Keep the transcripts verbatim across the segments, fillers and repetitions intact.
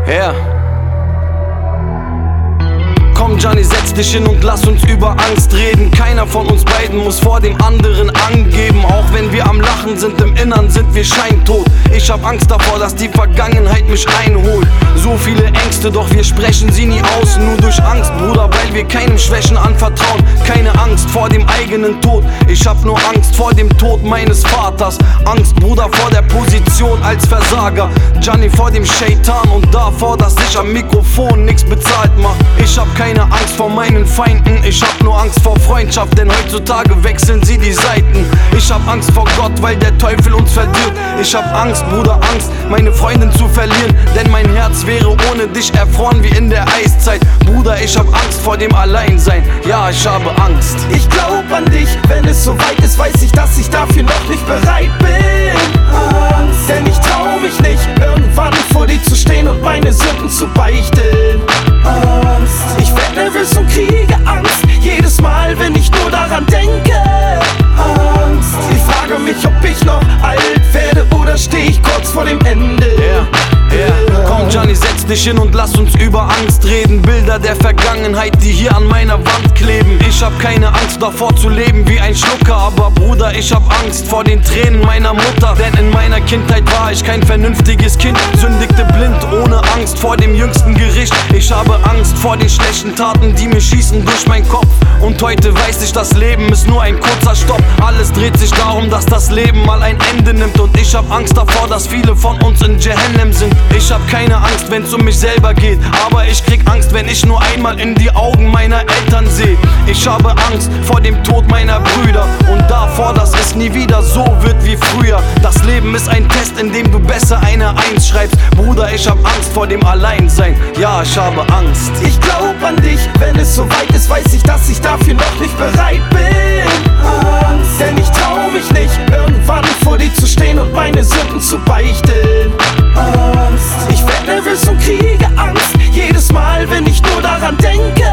Ja. Komm Gianni, setz dich hin und lass uns über Angst reden. Keiner von uns beiden muss vor dem anderen angeben. Auch wenn wir am Lachen sind, im Innern sind wir scheintot. Ich hab Angst davor, dass die Vergangenheit mich einholt. So viele Ängste, doch wir sprechen sie nie aus. Nur durch Angst, Bruder, weil wir keinem Schwächen anvertrauen. Keine Angst vor dem eigenen Tod. Ich hab nur Angst vor dem Tod meines Vaters. Angst, Bruder, vor der Position als Versager. Gianni vor dem Shaitan und davor, dass ich am Mikrofon nix bezahlt mach. Ich hab keine Angst vor meinen Feinden, ich hab nur Angst vor Freundschaft, denn heutzutage wechseln sie die Seiten. Ich hab Angst vor Gott, weil der Teufel uns verdirbt. Ich hab Angst, Bruder, Angst, meine Freundin zu verlieren, denn mein Herz wäre ohne dich erfroren wie in der Eiszeit. Bruder, ich hab Angst vor dem Alleinsein, ja, ich habe Angst. Ich glaub an dich, wenn es soweit ist, weiß ich, dass ich dafür noch nicht bereit bin. Angst, denn ich trau mich nicht, irgendwann vor dir zu stehen und meine Sünden zu beichten. Angst, ich werd nervös und kriege Angst, jedes Mal, wenn ich nur daran denke. Angst, ich frage mich, ob ich noch alt werde oder steh ich kurz vor dem Ende. Yeah. Yeah. Komm Gianni, setz dich hin und lass uns über Angst reden. Bilder der Vergangenheit, die hier an meiner Wand kleben. Ich hab keine Angst davor zu leben wie ein Schlucker, aber Bruder, ich hab Angst vor den Tränen meiner Mutter. Denn in meiner Kindheit war ich kein vernünftiges Kind, sündigte blind, ohne Angst vor dem jüngsten Gericht. Ich habe Angst vor den schlechten Taten, die mir schießen durch meinen Kopf. Und heute weiß ich, das Leben ist nur ein kurzer Stopp. Alles dreht sich darum, dass das Leben mal ein Ende nimmt. Und ich hab Angst davor, dass viele von uns in Jahannam sind. Ich hab keine Angst, wenn's um mich selber geht, aber ich krieg Angst, wenn ich nur einmal in die Augen meiner Eltern seh. Ich habe Angst vor dem Tod meiner Brüder und davor, dass es nie wieder so wird wie früher. Das Leben ist ein Test, in dem du besser eine Eins schreibst. Bruder, ich hab Angst vor dem Alleinsein, ja, ich habe Angst. Ich glaub an dich, wenn es soweit ist, weiß ich, dass ich dafür noch nicht bereit bin. Angst, denn ich trau mich nicht, irgendwann vor dir zu stehen und meine Sünden zu beichten. Angst, ich werd nervös und kriege Angst, jedes Mal, wenn ich nur daran denke.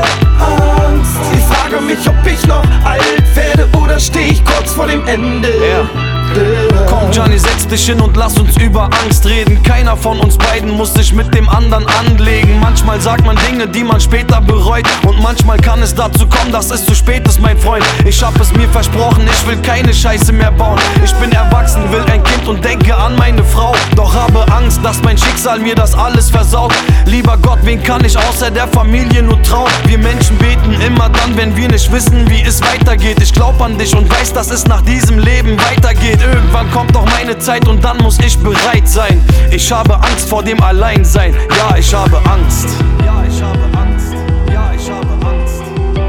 Angst, ich frage mich, ob ich noch alt werde oder steh ich kurz vor dem Ende. Yeah. Komm Gianni, setz dich hin und lass uns über Angst reden. Keiner von uns beiden muss sich mit dem anderen anlegen. Manchmal sagt man Dinge, die man später bereut, und manchmal kann es dazu kommen, dass es zu spät ist, mein Freund. Ich hab es mir versprochen, ich will keine Scheiße mehr bauen. Ich bin erwachsen, will ein Kind und denke an meine Frau, doch habe Angst, dass mein Schicksal mir das alles versaut. Lieber Gott, wen kann ich außer der Familie nur trauen? Wir Menschen beten immer dann, wenn wir nicht wissen, wie es weitergeht. Ich glaub an dich und weiß, dass es nach diesem Leben weitergeht. Irgendwann kommt doch meine Zeit und dann muss ich bereit sein. Ich habe Angst vor dem Alleinsein, ja, ich habe Angst. Ja, ich habe Angst. Ja, ich habe Angst.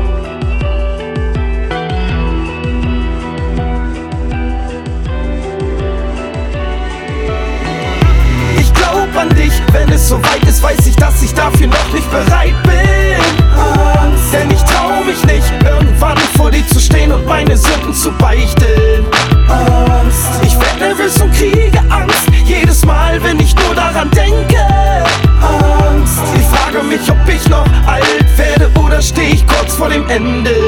Ich glaub an dich, wenn es soweit ist, weiß ich, dass ich dafür noch nicht bereit bin. Angst, denn ich trau mich nicht, irgendwann vor dir zu stehen und meine Sünden zu beichten. Angst, ich werd nervös und kriege Angst, jedes Mal, wenn ich nur daran denke. Angst, ich frage mich, ob ich noch alt werde oder steh ich kurz vor dem Ende.